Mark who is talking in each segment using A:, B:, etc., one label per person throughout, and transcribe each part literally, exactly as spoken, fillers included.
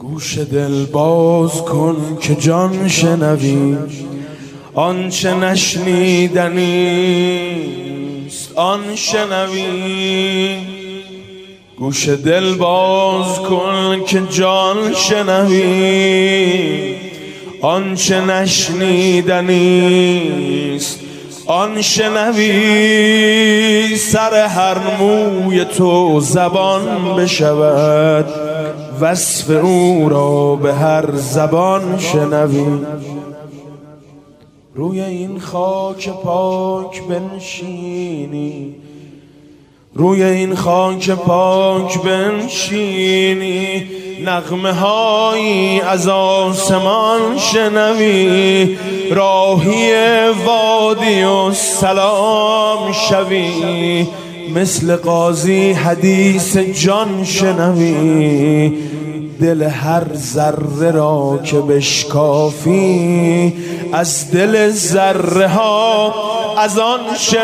A: گوش دل باز کن که جان شنوی، آنچه نشنیدنیست آن شنوی. گوش دل باز کن که جان شنوی، آنچه نشنیدنیست آن شنوی. سر هر موی تو زبان بشود، وصف او را به هر زبان شنوی. روی این خاک پاک بنشینی، روی این خاک پاک بنشینی، نغمه هایی از آسمان شنوی. راهی وادی و سلام شوی، مثل قاضی حدیث جان شنوی. دل هر ذره را که بشکافی، از دل ذره ها از آن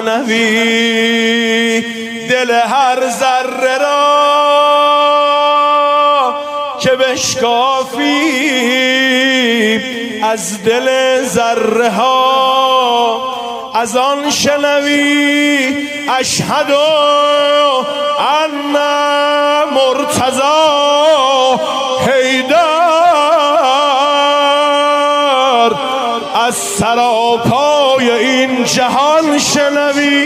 A: شنوی. دل هر ذره را که بشکافی، از دل ذره ها از آن شنوی. اشهد ان مرتضی حیدر، از سراپای این جهان شنوی.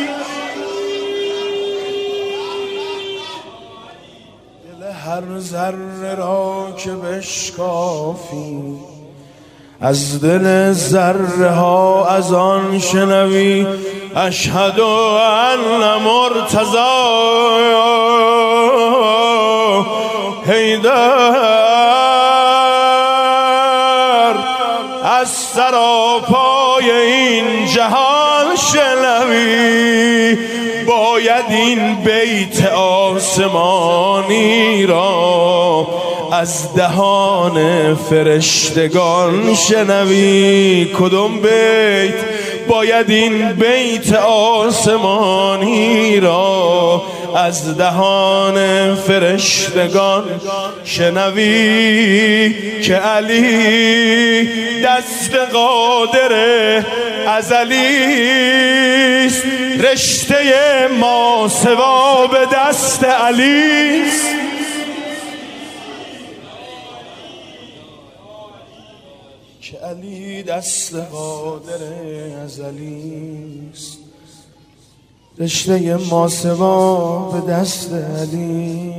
A: دل هر ذره را که بشکافی، از دل ذره ها از آن شنوی. اشهد ان مرتضی حیدر، از سراپای این جهان شنوی. باید این بیت آسمانی را از دهان فرشتگان شنوی. کدوم بیت؟ باید این بیت آسمانی را از دهان فرشتگان شنوی. که علی دست قادر ازلیست، رشته ماسوا به دست علیست. که علی دست قادر ازلیست، رشته ماسوا به دست علی.